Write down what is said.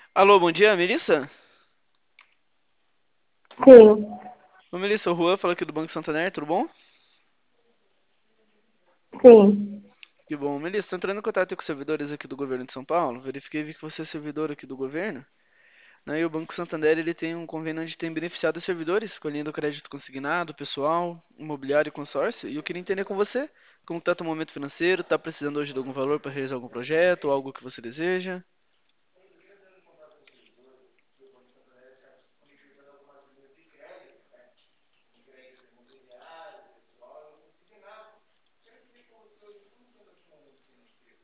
Alô, bom dia, Melissa? Sim, Ô, Melissa, o Juan fala aqui do Banco Santander, tudo bom? sim. Que bom. Melissa, tô entrando em contato com os servidores aqui do governo de São Paulo. Verifiquei e vi que você é servidor aqui do governo, né? E o Banco Santander, ele tem um convênio onde tem beneficiado os servidores, escolhendo crédito consignado, pessoal, imobiliário e consórcio. E eu queria entender com você como está o teu momento financeiro, tá precisando hoje de algum valor para realizar algum projeto ou algo que você deseja?